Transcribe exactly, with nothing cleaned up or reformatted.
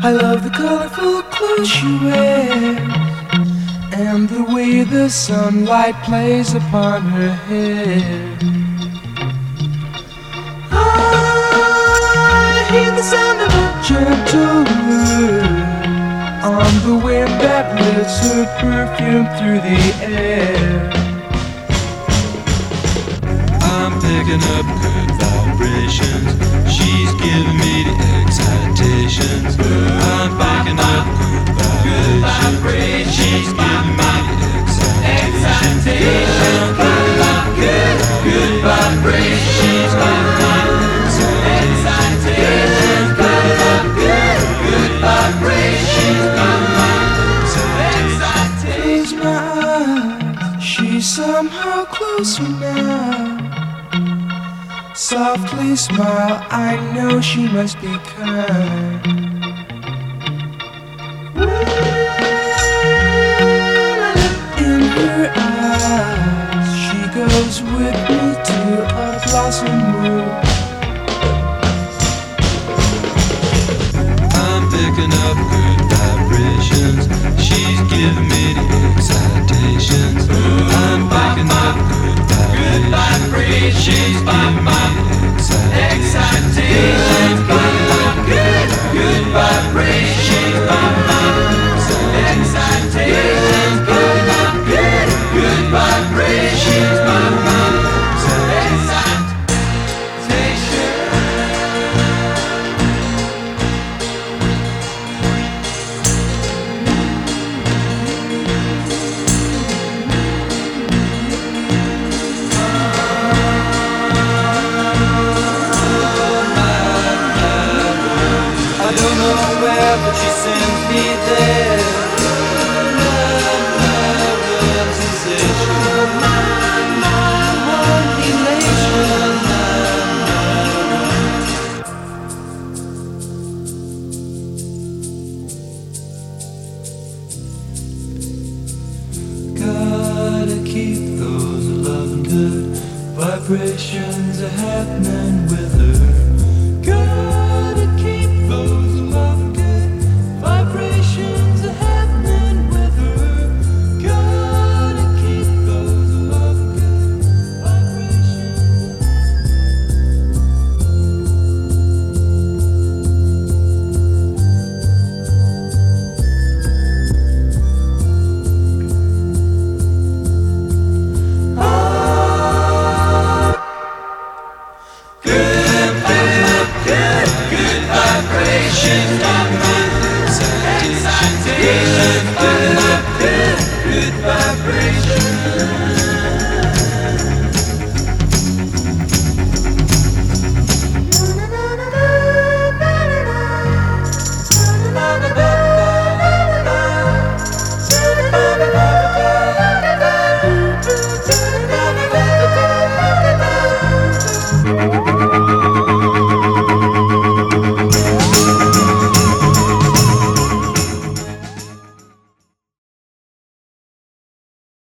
I love the colorful clothes she wears and the way the sunlight plays upon her hair. I hear the sound of a gentle word on the wind that lifts her perfume through the air. I'm picking up good vibrations. She's giving me the excitations. I'm picking up good vibrations. She's giving me the excitations. Good, good vibrations. She's giving me the excitations. Good, good vibrations. She's giving me the excitations. Close my eyes, she's somehow closer now. Softly smile, I know she must be kind. In her eyes, she goes with me to a blossom room. I'm picking up good vibrations. She's giving me the excitations. I'm picking up good vibrations. She's giving me the excitations. Good, good vibrations. She's giving me the excitations. Good, good vibrations. She's giving me the excitations. But she sends me there. Love, love, love, sensation. My, my, one elation. Gotta keep those loving good vibrations a happening.